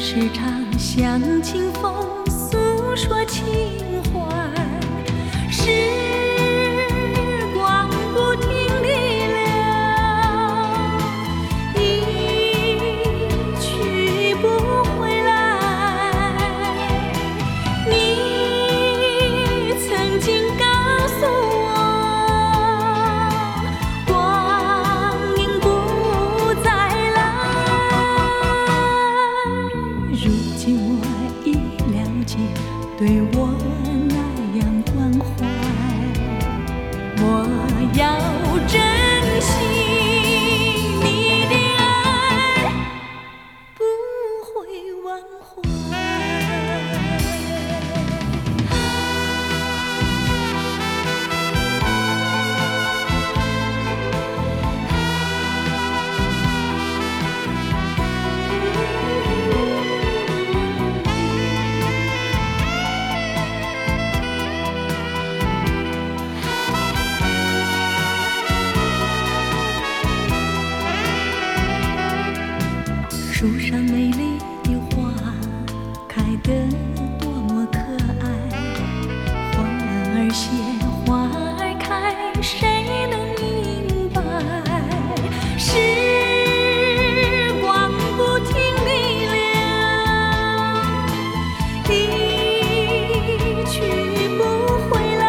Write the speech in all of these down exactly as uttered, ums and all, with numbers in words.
时常向清风诉说情怀，时光不停地流，一去不回来。你曾经告诉我，光阴不再来。如今我已了解，对我那样关怀，我要珍惜你的爱，不会忘怀。树上美丽的花开得多么可爱，花儿谢，花儿开，谁能明白？时光不停地流，一去不回来。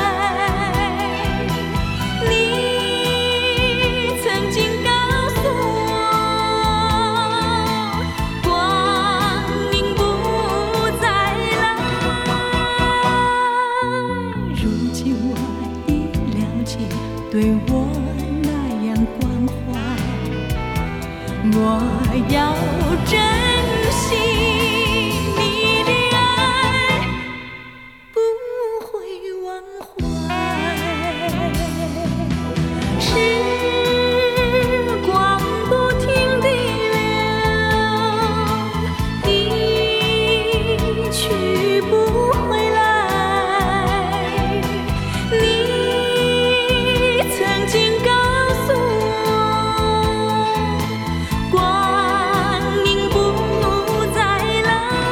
你曾经告诉我，光阴不再来。如今我已了解，对我那样关怀，我要珍惜你的爱，不会忘怀。时光不停地流，一去不回来。你曾经告诉我，光阴不再来。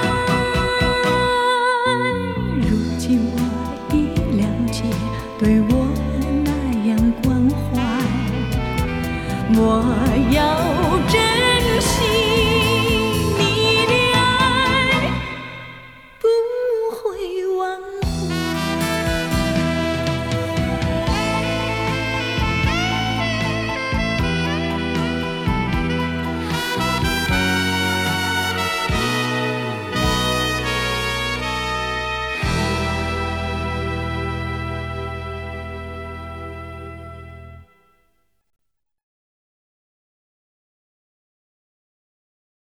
如今我已了解，对我那样关怀，我要